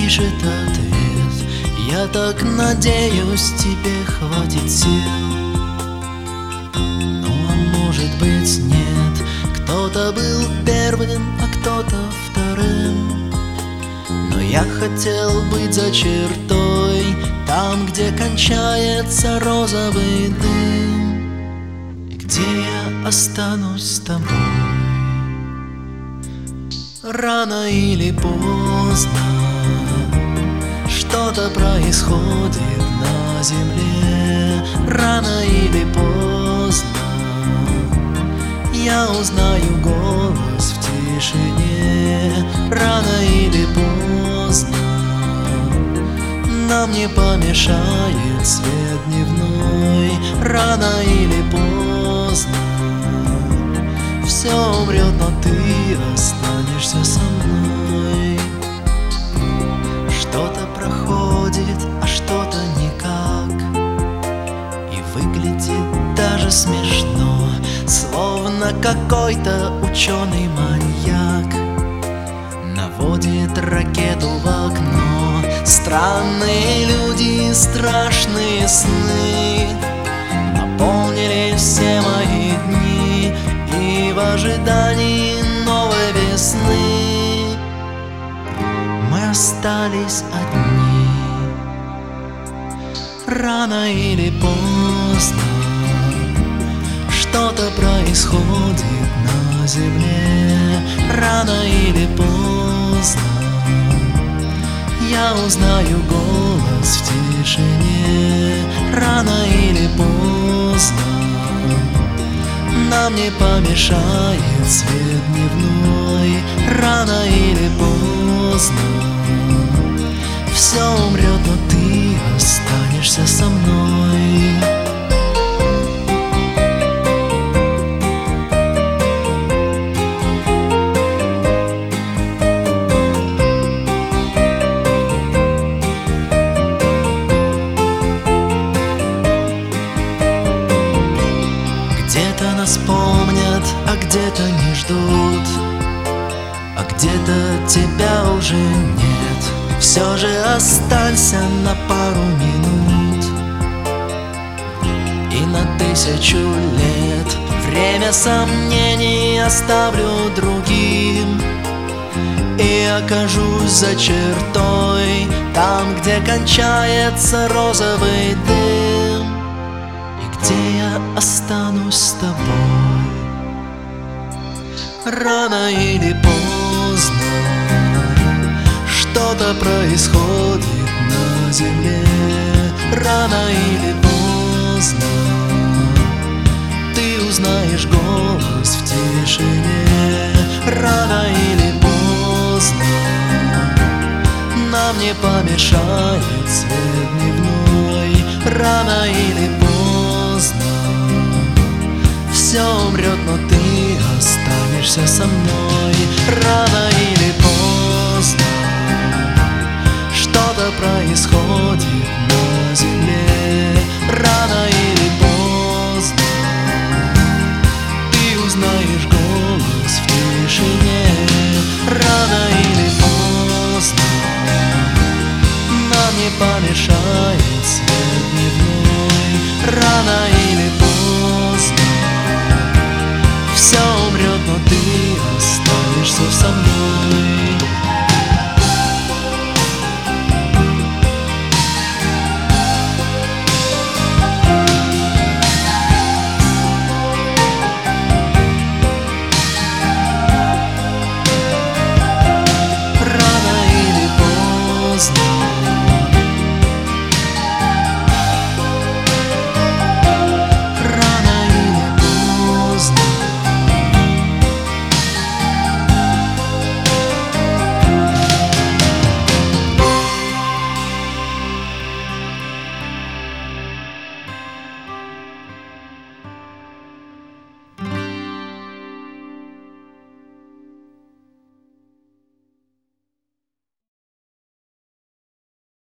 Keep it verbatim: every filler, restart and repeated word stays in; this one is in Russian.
пишет ответ: я так надеюсь, тебе хватит сил. Ну а может быть нет, кто-то был первым, а кто-то вторым. Но я хотел быть за чертой, там, где кончается розовый дым, и где я останусь с тобой. Рано или поздно что-то происходит на земле. Рано или поздно я узнаю голос в тишине. Рано или поздно нам не помешает свет дневной. Рано или поздно все умрет, но ты останешься со мной. Что-то проходит, а что-то никак, и выглядит даже смешно, словно какой-то ученый-маньяк наводит ракету в окно. Странные люди, страшные сны наполнили все мои дни, и в ожидании новой весны мы остались одни. Рано или поздно что-то происходит на земле. Рано или поздно я узнаю голос в тишине. Рано или поздно нам не помешает свет дневной. Рано или поздно все умрет, но ты останешься со мной. Где-то нас помнят, а где-то не ждут, а где-то тебя уже нет. Все же останься на пару минут и на тысячу лет. Время сомнений оставлю другим и окажусь за чертой, там, где кончается розовый дым, где я останусь с тобой. Рано или поздно что-то происходит на земле. Рано или поздно ты узнаешь голос в тишине. Рано или поздно нам не помешает свет дневной. Рано или поздно все умрет, но ты останешься со мной. Рано или поздно что-то происходит на земле. Рано или поздно ты узнаешь голос в тишине. Рано или поздно нам не помешает свет дневной. Рано или поздно все умрет, но ты останешься со мной.